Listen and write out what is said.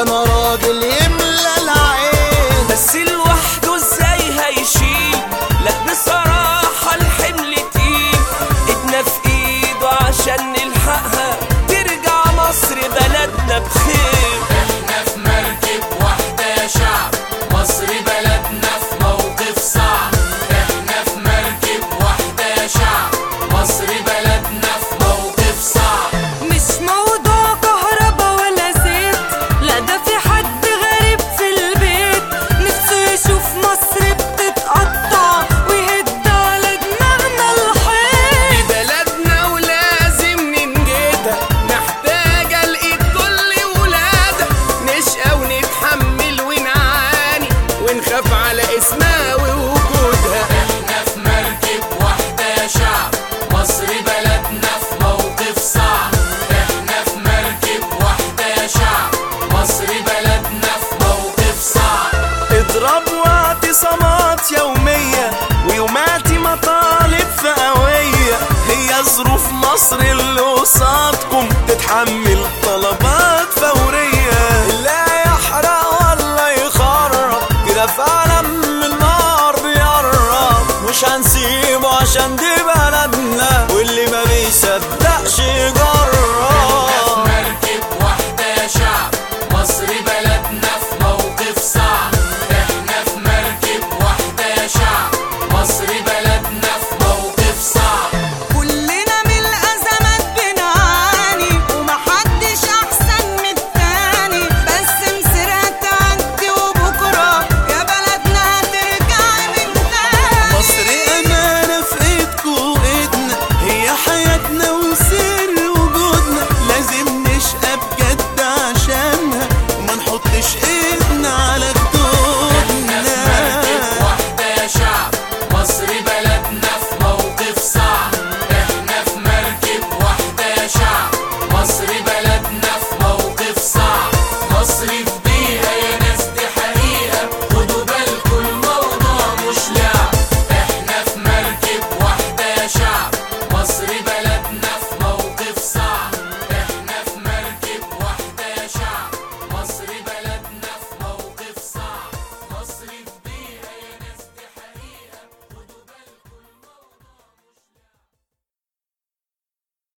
ده انا راجل يملى العين. بس لوحده ازاي هيشيل؟ لا بصراحة الحمل تقيل، ايدنا في ايده عشان نلحقها ترجع مصر بلدنا بخير. احنا في مركب واحدة يا شعب، مصر بلدنا في موقف صعب. احنا في مركب واحدة يا شعب، مصر بلدنا في موقف صعب. مش موضوع كهربا ولا زيت، لا ده في حد غريب في البيت نفسه يشوف مصر بتتقطع ويهد على دماغنا الحيط. دي بلدنا ولازم ننجدها، محتاجة لإيد كل ولادها، نشقى ونتحمل ونعاني ونخاف على اسمها ووجودها. احنا في مركب واحدة يا شعب، مصر بلدنا في موقف صعب. احنا في مركب واحدة يا شعب، مصر بلدنا في موقف صعب. اضراب واعتصامات يومية ويوماتي مطالب فئوية، هي ظروف مصر اللي قصاد